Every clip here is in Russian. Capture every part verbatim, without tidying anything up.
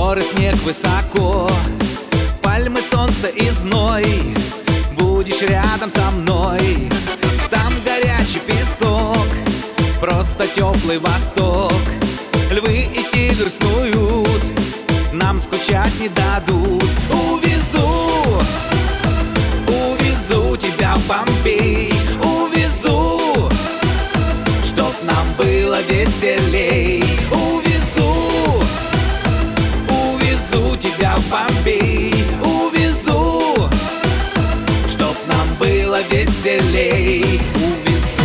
Горы, снег высоко, пальмы, солнце и зной. Будешь рядом со мной. Там горячий песок, просто теплый восток. Львы и тигры снуют, нам скучать не дадут. Увезу, увезу тебя в Помпей. Увезу, чтоб нам было веселей. Увезу, увезу тебя в Помпей. Увезу, чтоб нам было веселей. Увезу.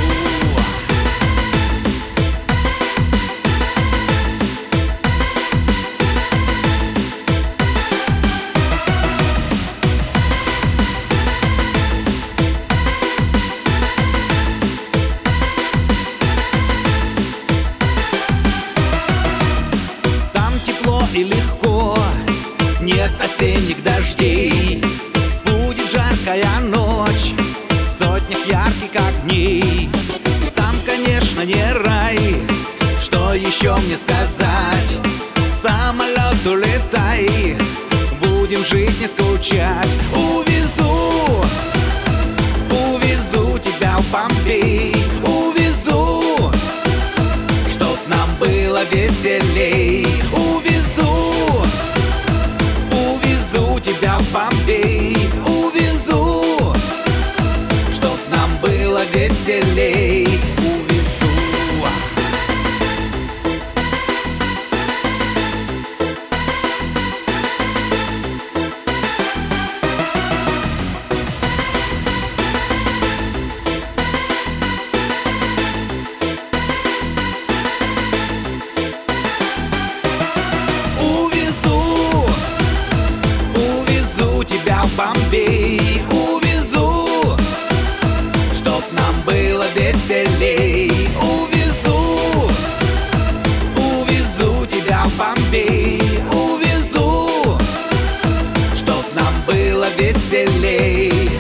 И легко, нет осенних дождей. Будет жаркая ночь, в сотнях ярких огней. Там, конечно, не рай, что еще мне сказать? Самолет, улетай, будем жить, не скучать. Увезу, увезу тебя в Помпей. Увезу, чтоб нам было веселей. Увезу, увезу тебя в Помпей. Увезу, чтоб нам было веселей. Увезу. Тебя в Помпей. Увезу, чтоб нам было веселей. Увезу, увезу тебя в Помпей. Увезу, чтоб нам было веселей.